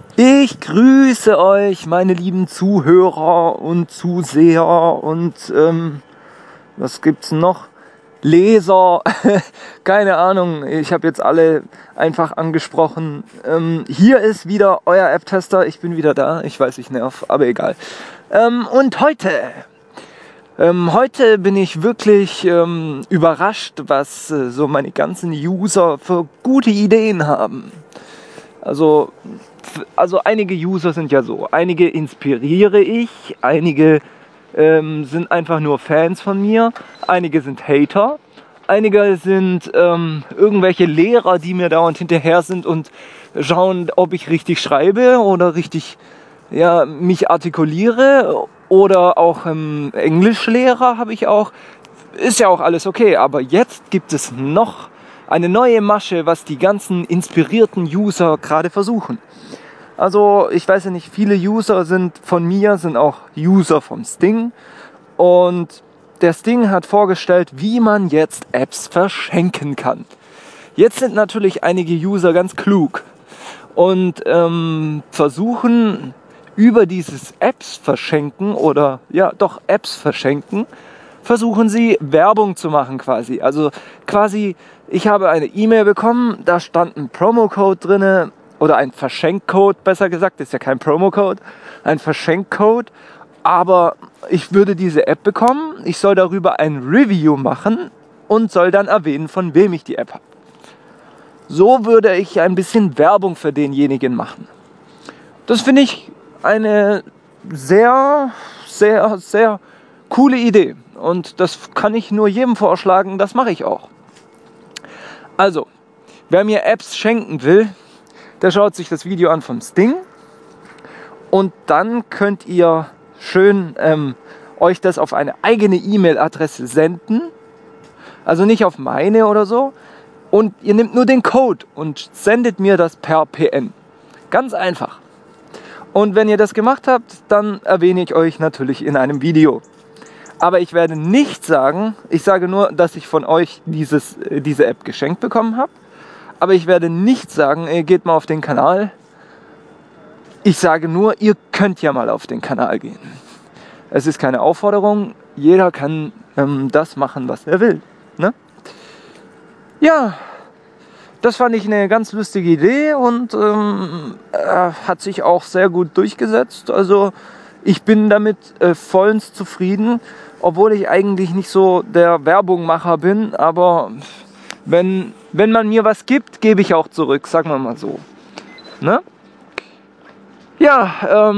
Ich grüße euch, meine lieben Zuhörer und Zuseher und was gibt's noch? Leser, keine Ahnung, ich habe jetzt alle einfach angesprochen. Hier ist wieder euer App-Tester, ich bin wieder da, ich weiß, ich nerv, aber egal. Und heute bin ich wirklich überrascht, was so meine ganzen User für gute Ideen haben. Also einige User sind ja so, einige inspiriere ich, einige sind einfach nur Fans von mir, einige sind Hater, einige sind irgendwelche Lehrer, die mir dauernd hinterher sind und schauen, ob ich richtig schreibe oder richtig mich artikuliere, oder auch Englischlehrer habe ich auch. Ist ja auch alles okay, aber jetzt gibt es noch eine neue Masche, was die ganzen inspirierten User gerade versuchen. Also ich weiß ja nicht, viele User sind von mir, sind auch User vom Sting. Und der Sting hat vorgestellt, wie man jetzt Apps verschenken kann. Jetzt sind natürlich einige User ganz klug und versuchen über dieses Apps verschenken oder Apps verschenken, versuchen sie Werbung zu machen quasi. Also quasi, ich habe eine E-Mail bekommen, da stand ein Promocode drinne oder ein Verschenkcode, besser gesagt, ist ja kein Promocode, ein Verschenkcode, aber ich würde diese App bekommen, ich soll darüber ein Review machen und soll dann erwähnen, von wem ich die App habe. So würde ich ein bisschen Werbung für denjenigen machen. Das finde ich eine sehr, sehr, sehr coole Idee. Und das kann ich nur jedem vorschlagen, das mache ich auch. Also, wer mir Apps schenken will, der schaut sich das Video an vom Sting. Und dann könnt ihr schön euch das auf eine eigene E-Mail-Adresse senden. Also nicht auf meine oder so. Und ihr nehmt nur den Code und sendet mir das per PN. Ganz einfach. Und wenn ihr das gemacht habt, dann erwähne ich euch natürlich in einem Video. Aber ich werde nicht sagen, ich sage nur, dass ich von euch diese App geschenkt bekommen habe. Aber ich werde nicht sagen, geht mal auf den Kanal. Ich sage nur, ihr könnt ja mal auf den Kanal gehen. Es ist keine Aufforderung, jeder kann das machen, was er will. Ne? Ja. Das fand ich eine ganz lustige Idee und hat sich auch sehr gut durchgesetzt. Also ich bin damit vollends zufrieden, obwohl ich eigentlich nicht so der Werbungmacher bin. Aber wenn man mir was gibt, gebe ich auch zurück, sagen wir mal so. Ne? Ja,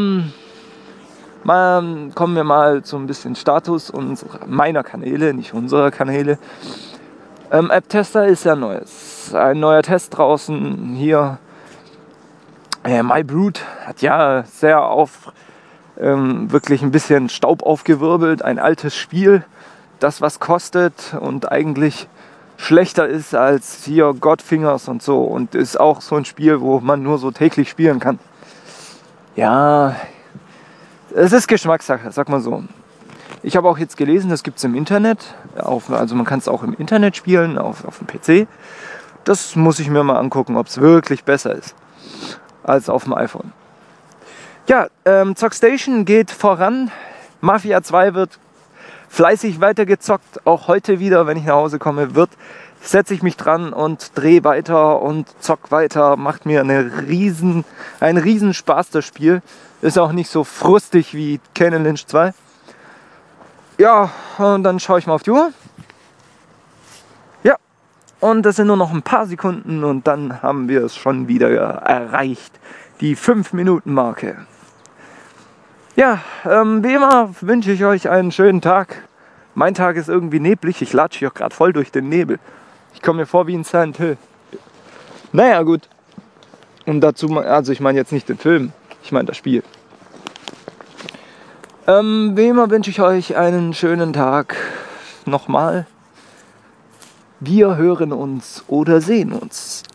kommen wir mal zu ein bisschen Status meiner Kanäle, nicht unserer Kanäle. App-Tester ist ja Neues. Ein neuer Test draußen hier. MyBrood hat ja wirklich ein bisschen Staub aufgewirbelt. Ein altes Spiel, das was kostet und eigentlich schlechter ist als hier Godfingers und so. Und ist auch so ein Spiel, wo man nur so täglich spielen kann. Ja, es ist Geschmackssache, sag mal so. Ich habe auch jetzt gelesen, das gibt es im Internet. Also man kann es auch im Internet spielen, auf dem PC. Das muss ich mir mal angucken, ob es wirklich besser ist als auf dem iPhone. Ja, Zockstation geht voran. Mafia 2 wird fleißig weitergezockt. Auch heute wieder, wenn ich nach Hause komme, setze ich mich dran und drehe weiter und zock weiter. Macht mir einen riesen Spaß, das Spiel. Ist auch nicht so frustig wie Kane and Lynch 2. Ja, und dann schaue ich mal auf die Uhr. Ja, und das sind nur noch ein paar Sekunden und dann haben wir es schon wieder erreicht. Die 5-Minuten-Marke. Ja, wie immer wünsche ich euch einen schönen Tag. Mein Tag ist irgendwie neblig. Ich latsche hier gerade voll durch den Nebel. Ich komme mir vor wie in Silent Hill. Naja, gut. Und dazu, also ich meine jetzt nicht den Film, ich meine das Spiel. Wie immer wünsche ich euch einen schönen Tag. Nochmal. Wir hören uns oder sehen uns.